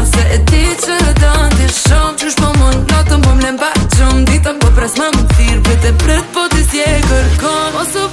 Se e ti që dan t'i shumë Qysh po mund natën po m'lem pa gjumë Ditën po pres më më thirë Vete pret po t'i s'je kërkon Mos u